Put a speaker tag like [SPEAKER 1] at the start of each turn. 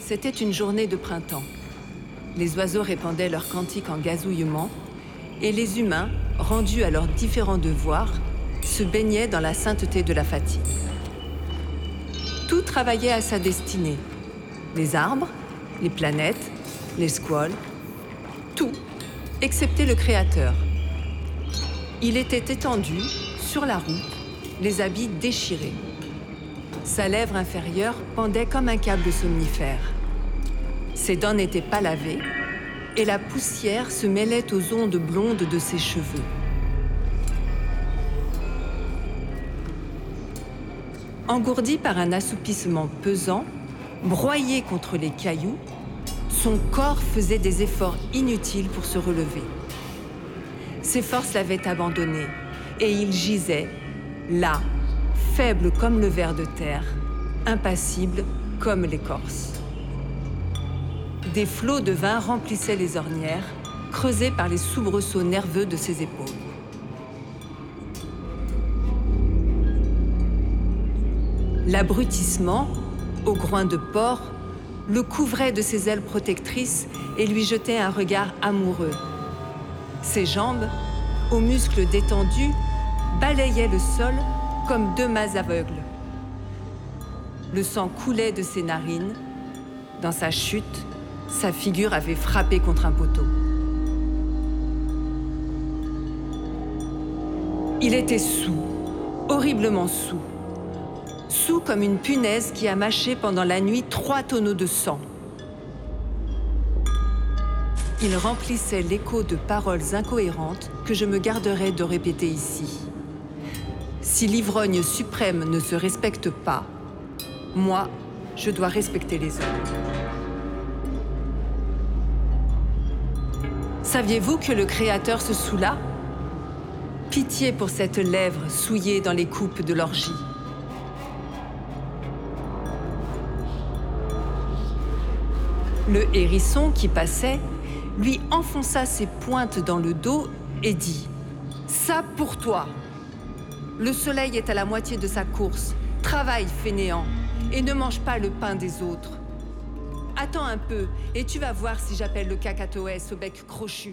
[SPEAKER 1] C'était une journée de printemps. Les oiseaux répandaient leurs cantiques en gazouillement et les humains, rendus à leurs différents devoirs, se baignaient dans la sainteté de la fatigue. Tout travaillait à sa destinée. Les arbres, les planètes, les squales, tout, excepté le Créateur. Il était étendu, sur la route, les habits déchirés. Sa lèvre inférieure pendait comme un câble somnifère. Ses dents n'étaient pas lavées et la poussière se mêlait aux ondes blondes de ses cheveux. Engourdi par un assoupissement pesant, broyé contre les cailloux, son corps faisait des efforts inutiles pour se relever. Ses forces l'avaient abandonné et il gisait, là, faible comme le ver de terre, impassible comme l'écorce. Des flots de vin remplissaient les ornières, creusées par les soubresauts nerveux de ses épaules. L'abrutissement, au groin de porc, le couvrait de ses ailes protectrices et lui jetait un regard amoureux. Ses jambes, aux muscles détendus, balayaient le sol comme deux mains aveugles. Le sang coulait de ses narines. Dans sa chute, sa figure avait frappé contre un poteau. Il était saoul, horriblement saoul. Saoul comme une punaise qui a mâché pendant la nuit 3 tonneaux de sang. Il remplissait l'écho de paroles incohérentes que je me garderai de répéter ici. Si l'ivrogne suprême ne se respecte pas, moi, je dois respecter les autres. Saviez-vous que le Créateur se saoula? Pitié pour cette lèvre souillée dans les coupes de l'orgie. Le hérisson qui passait lui enfonça ses pointes dans le dos et dit « Ça pour toi ! Le soleil est à la moitié de sa course. Travaille, fainéant, et ne mange pas le pain des autres. Attends un peu, et tu vas voir si j'appelle le cacatoès au bec crochu. »